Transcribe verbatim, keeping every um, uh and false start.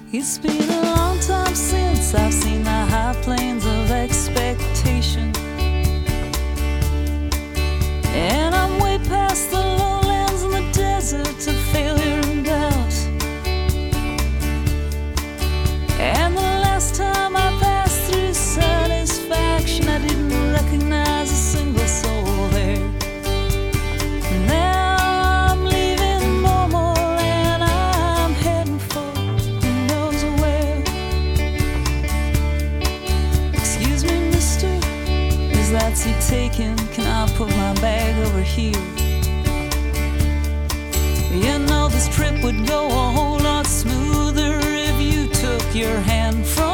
It's been a long time since I've seen the high plains of expectation, and I'm way past the lowlands and the deserts of failure and doubt. And the last time I passed through satisfaction, I didn't recognize a single soul there. Now I'm leaving Momo and I'm heading for who knows where. Excuse me, mister, is that seat taken? Can I put my bag over here? You know this trip would go a whole lot smoother if you took your hand from